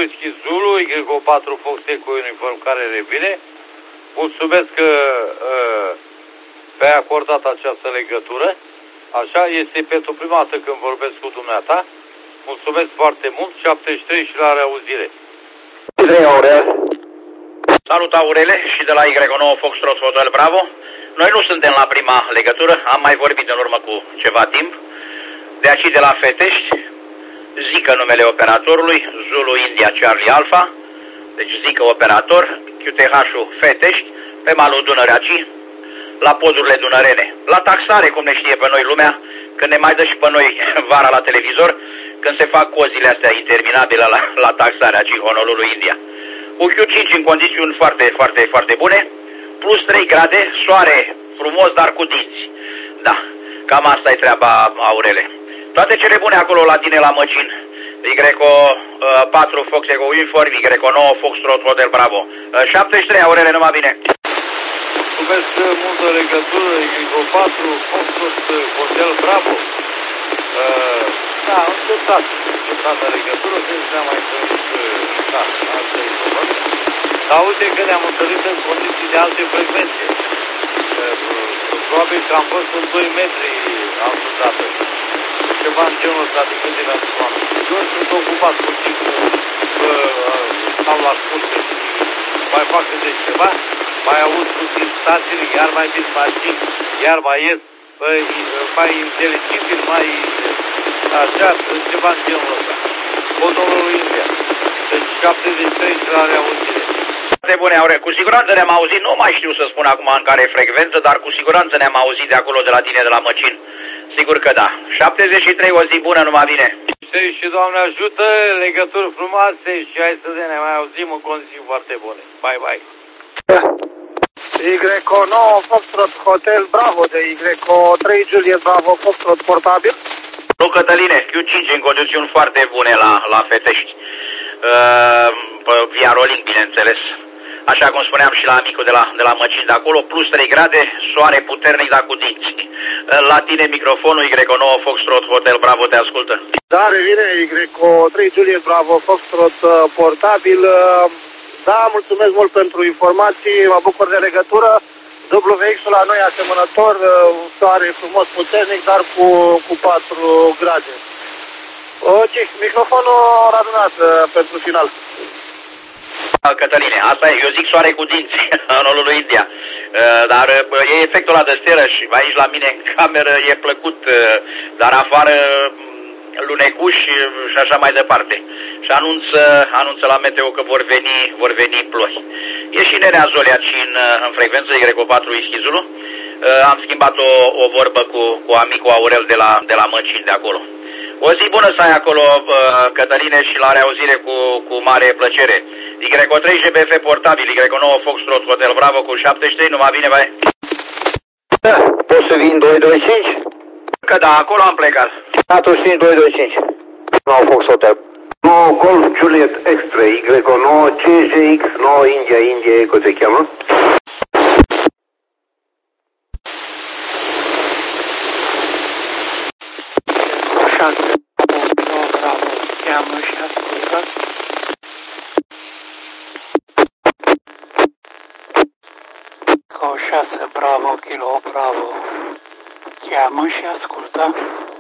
Whisky Zulu, Y4 Fox Echo uniform care revine. Mulțumesc că mi-ai acordat această legătură. Așa, este pentru prima dată când vorbesc cu dumneata. Mulțumesc foarte mult, 73 și la reauzire. Salut, Aurele, și de la Y9 Foxtrot Hotel Bravo. Noi nu suntem la prima legătură, am mai vorbit în urmă cu ceva timp. De aici de la Fetești, Zică numele operatorului, Zulu India Charlie Alpha. Deci Zică operator, QTH-ul Fetești, pe malul Dunăreaci, la podurile dunărene. La taxare, cum ne știe pe noi lumea, când ne mai dă și pe noi vara la televizor, când se fac cozile astea interminabile la taxare aici, Honolulu, India. Cu Q5 în condiții foarte, foarte, foarte bune, plus 3 grade, soare frumos, dar cu dinți. Da, cam asta e treaba, Aurele. Toate cele bune acolo la tine la Măcin. Y4 Fox Echo Uniform, Y9 Foxtrot Hotel Bravo. 73, Aurele, numai bine. Mulțumesc mult de legătură, Y4 Foxtrot Hotel Bravo. Da, am încercat de legătură, deci ne-am mai întâlnit, da, asta e probabil. Dar uite că ne-am întâlnit în condiții de alte frecvențe. Probabil că am fost în 2 metri altă dată. Ceva în genul ăsta de câte mi-am spus. Eu sunt ocupat puțin cu stau la scurte și mai fac câte ceva, mai aud puțin stațiile, iar mai vin mașini, iar mai ies mai inteligibil, mai așa, ceva în genul ăsta. Honolulu, India. Deci 73 și la reauzire. Foarte bune, Aurel. Cu siguranță ne-am auzit, nu mai știu să spun acum în care frecvență, dar cu siguranță ne-am auzit de acolo, de la tine, de la Măcin. Sigur că da. 73, o zi bună, numai bine. Și Doamne ajută, legături frumoase și hai să ne mai auzim în condiții foarte bune. Bye, bye. Y9 Foxtrot Hotel Bravo de Y3 Juliet Bravo Foxtrot portabil. Nu, Cătăline, Q5 în condiții foarte bune la Fetești. Via rolling, bineînțeles. Așa cum spuneam și la amicul de la Măcin de acolo, plus 3 grade, soare puternic, dar cu dinți. La tine microfonul, Y9 Foxtrot Hotel Bravo, te ascultă. Da, revine Y3 Juliet Bravo Foxtrot portabil. Da, mulțumesc mult pentru informații, mă bucur de legătură. WX-ul la noi asemănător, soare frumos puternic, dar cu 4 grade. Ok, microfonul la dumneavoastră pentru final. Cătăline, asta e, eu zic soare cu dinți în Honolulu, India. Dar e efectul ăla de stelă și aici la mine în cameră e plăcut, dar afară lunecuși și așa mai departe. Și anunță la meteo că vor veni ploi. E și Nenea Zolea și în frecvență Y4 Whisky Zulu. Am schimbat o vorbă cu amicul Aurel de la Măcin de acolo. O zi bună să ai acolo, Cătăline, și la reauzire cu mare plăcere. Y3 GBF portabil, Y9 Foxtrot Hotel Bravo cu 73, numai bine, vai. Da, poți să vin 225? Că da, acolo am plecat. Atunci 225. 9 Fox Hotel. 9 Golf Juliet Extra, Y9 CGX 9 India, Eco se cheamă. Cheamă și ascultă. Ca 6 Bravo, Kilo Bravo. Cheamă și ascultă.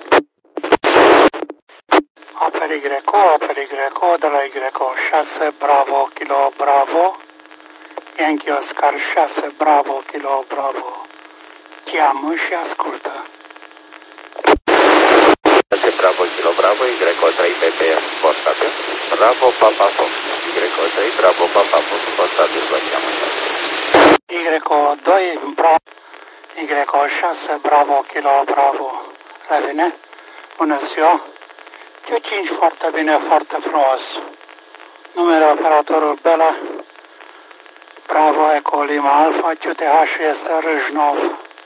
Apel Y, de la Y6 Bravo, Kilo Bravo. Yankee Oscar 6 Bravo, Kilo Bravo. Cheamă și ascultă. Bravo, Kilo Bravo, Y3 PPS portabil. Bravo, Papa Fox. Y3 Bravo, Papa Fox portabil, vă cheamă. Y2 Bravo, Y6 Bravo, Kilo Bravo. Revine? Bună ziua! Q5 foarte bine, foarte frumos. Numele operatorul Bela. Bravo, Eco Lima Alpha, QTH este Râșnov.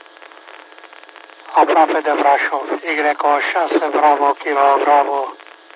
Aproape de Brașov. Y6 Bravo, Kilo Bravo.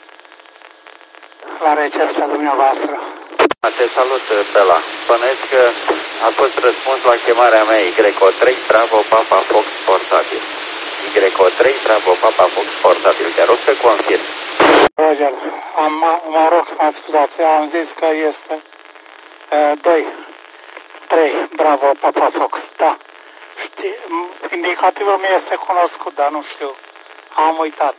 La recepția dumneavoastră. Te salut, Bela. Spuneți că a fost răspuns la chemarea mea Y3 Bravo Papa Fox portabil. Y3 Bravo Papa Fox portabil. Te rog să confirm. Roger, mă rog să mă scuzați, am zis că este 2, 3, bravo, Papa Fox, da. Știi, indicativul meu este cunoscut, dar nu știu, am uitat.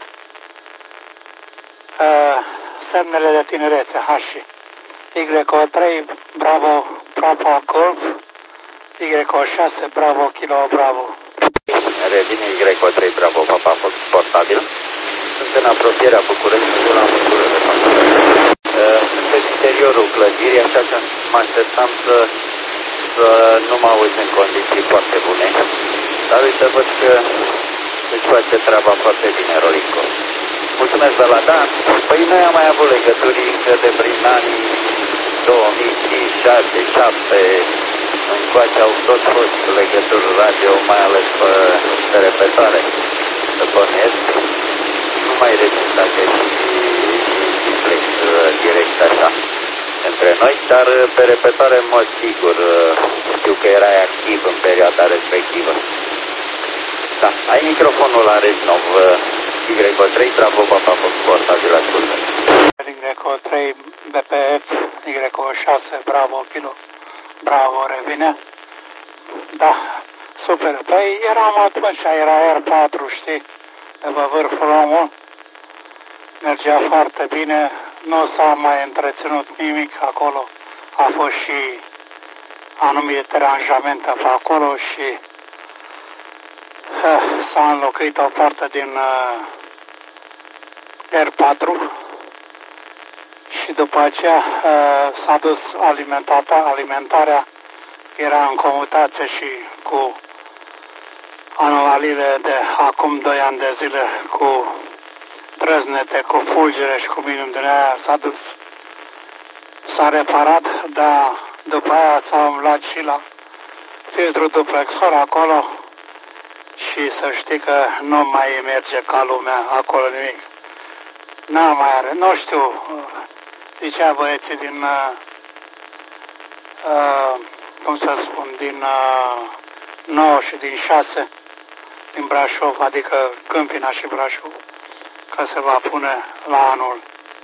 Semnele de tinerețe, H, Y3, bravo, Papa Golf, Y6, bravo, Kilo, bravo. Revine Y3, bravo, Papa Fox, portabil. Sunt în apropierea Bucureștiului, la măsură de sunt în interiorul clădirii, așa că mă așteptam să nu mă auzi în condiții foarte bune. Dar uite, văd că își face treaba foarte bine, Rolinco. Mulțumesc de la Dan. Păi noi am mai avut legături încă de prin anii 2006-2007. Încoace au tot fost legături radio, mai ales pe repetare. Să bănuiesc. Nu mai rețin dacă e simplex direct așa între noi, dar pe repetare în mod sigur știu că erai activ în perioada respectivă. Da, ai microfonul la Reznov, Y3, bravo, Papa Fox, portabil, ascultă. Y3, BPF, Y6, bravo, Kilo, bravo, revine. Da, super. Păi eram atunci, era R4, știi, de pe vârful omul. Mergea foarte bine, nu s-a mai întreținut nimic acolo. A fost și anumite deranjamente pe acolo și s-a înlocuit o parte din R4 și după aceea s-a dus alimentarea, era în comutație și cu anomaliile de acum 2 ani de zile, cu trăznete, cu fulgere și cu minuni din aia s-a reparat, dar după aia s-a umblat și la filtru duplexor acolo și să știi că nu mai merge ca lumea acolo nimic. N-a mai are, nu știu, zicea băieții din, cum să spun, din 9 și din 6 din Brașov, adică Câmpina și Brașov, că se va pune la anul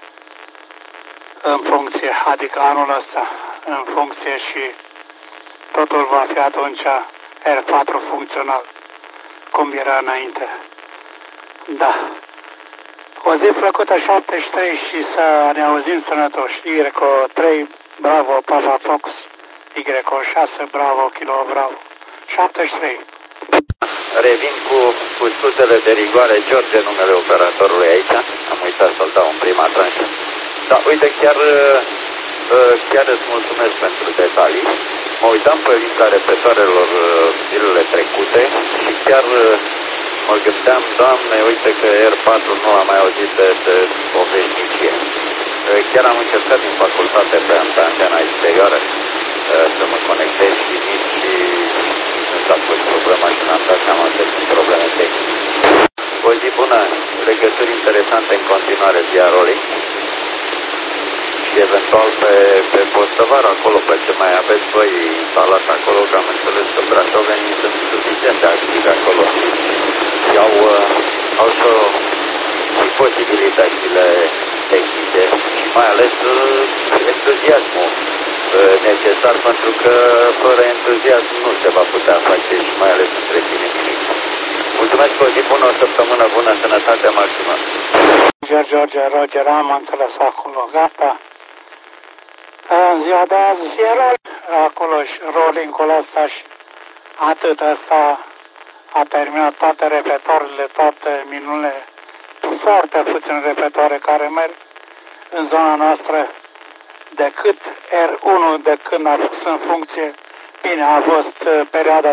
în funcție, adică anul ăsta în funcție și totul va fi atunci R4 funcțional, cum era înainte. Da. O zi plăcută, 73 și să ne auzim sănătoși. Y3, bravo, Papa Fox, Y6, bravo, Kilo, bravo. 73. Revin cu scuzele de rigoare, George, numele operatorului aici. Am uitat să-l dau în prima tranșă. Da, uite, chiar îți mulțumesc pentru detalii. Mă uitam pe lista repetoarelor zilele trecute și chiar mă gândeam, Doamne, uite că R4 nu am mai auzit de o veșnicie. Chiar am încercat din facultate pe antena exterioară să mă conectez și nici nu s-a pus problema și n-am dat seama că sunt probleme tehnice. O zi bună, legături interesante în continuare via Rolling și eventual pe Postăvar acolo, pe ce mai aveți voi instalat acolo, că am înțeles că brașovenii sunt suficient de activi acolo și au și posibilitățile tehnice și mai ales entuziasmul necesar, pentru că fără entuziasm nu se va putea face și mai ales întreține nimic. Mulțumesc, o zi bună, o săptămână bună, sănătate maximă. George, Roger, am înțeles acolo, gata. În ziua de azi era acolo și rolling-ul ăsta și atât, ăsta a terminat toate repetoarele, toate minunile, foarte puțin repetoare care merg în zona noastră, decât R1 de când a fost în funcție. Bine, a fost perioada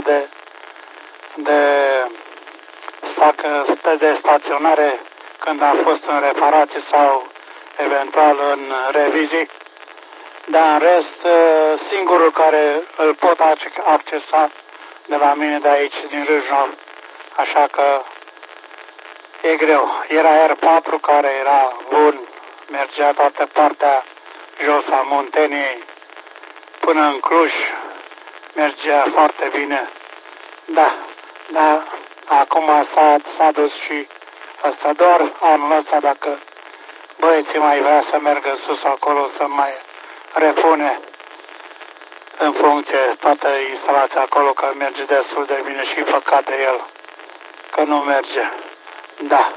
de staționare când a fost în reparație sau eventual în revizii, dar în rest singurul care îl pot accesa de la mine de aici, din Râșnov, așa că e greu. Era R4 care era bun, mergea toată partea jos a Munteniei până în Cluj, mergea foarte bine. Da, acum s-a dus și asta, doar anul ăsta, dacă băieții mai vrea să meargă sus acolo să mai repune în funcție toată instalația acolo, că merge destul de bine și păcat de el că nu merge. Da.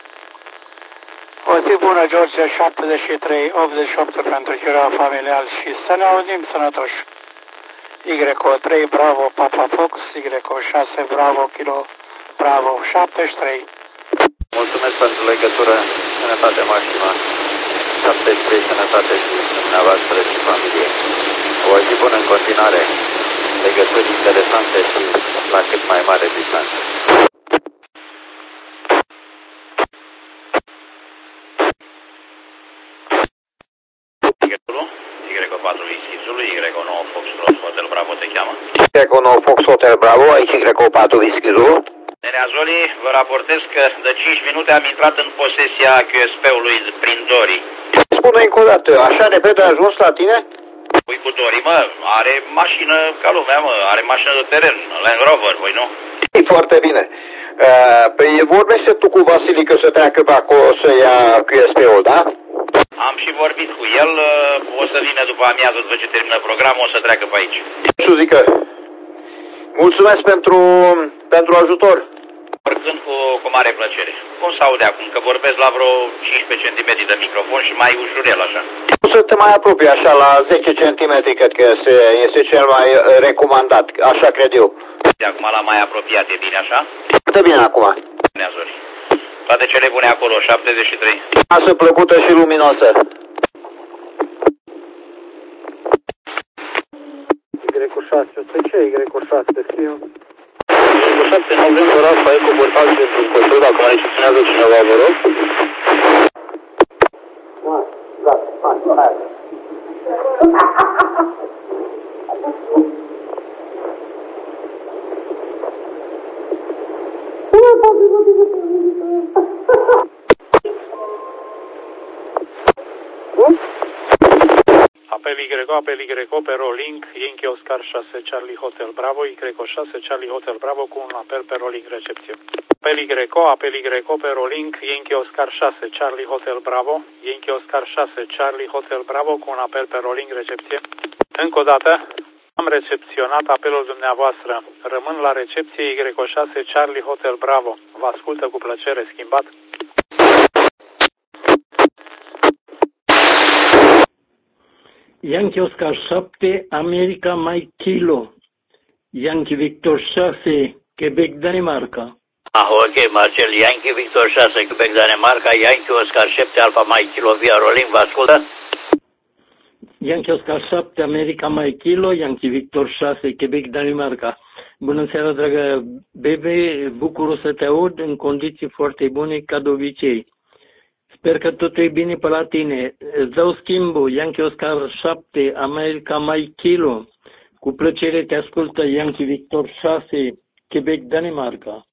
O zi bună, George, 73-88 pentru Chirea Familial și să ne auzim sănătoși. YO3 Bravo Papa Fox, YO6 Bravo Kilo Bravo 73. Mulțumesc pentru legătură, sănătate maximă, 73, sănătate și dumneavoastră și familie. O zi bună în continuare, legături interesante și la cât mai mare distanță. YO4 Whiskey-ului, YO9 Foxtrot Hotel Bravo te cheamă? YO9 Fox Hotel Bravo, aici YO4 Whiskey-ul. Nenea Zoli, vă raportez că de 5 minute am intrat în posesia QSP-ului prin Dori. Spune încă o dată, așa repede a ajuns la tine? Păi cu Dori, mă, are mașină ca lumea, mă, are mașină de teren, Land Rover, voi nu? E foarte bine. Păi vorbește tu cu Vasilică să treacă pe acolo să ia QSP-ul, da? Am și vorbit cu el, o să vină după amiază, după ce termină programul, o să treacă pe aici. Suzică, mulțumesc pentru ajutor. Oricând cu mare plăcere. Cum se aude acum? Că vorbesc la vreo 15 cm de microfon și mai ușurel așa. O să te mai apropii așa la 10 cm, cred că este cel mai recomandat, așa cred eu. De acum la mai apropiat e bine așa? Foarte bine acum. Bunea Zori. Toate cele bune acolo, 73. Masă plăcută și luminoasă. Y6, ce Y6, scriu? Y7, nu avem oraș, pe Eco Portal pentru control, dacă mai recepționează cineva, vă rog. Hai. Apel YO pe Rolling, Yankee Oscar 6 Charlie Hotel Bravo, YO6 Charlie Hotel Bravo cu un apel pe Rolling recepție. Apel YO pe Rolling, Yankee Oscar 6 Charlie Hotel Bravo, Yankee Oscar 6 Charlie Hotel Bravo cu un apel pe Rolling recepție. Încă o dată, am recepționat apelul dumneavoastră. Rămân la recepție YO6 Charlie Hotel Bravo. Vă ascultă cu plăcere, schimbat. Yankee Oscar 7, America Mike Kilo, Yankee Victor 6, Quebec, Danemarca. Ok, Marcel, Yankee Victor 6, Quebec, Danemarca, Yankee Oscar 7, Alpha Mike Kilo, via Rolling, vă ascultă? Yankee Oscar 7, America Mike Kilo, Yankee Victor 6, Quebec, Danemarca. Bună seara, dragă bebe, bucur să te aud în condiții foarte bune, ca de obicei. Sper că totul e bine pe la tine. Îți dau schimbul, Yankee Oscar 7, America Mike Kilo. Cu plăcere te ascultă Yankee Victor 6, Quebec, Danemarca.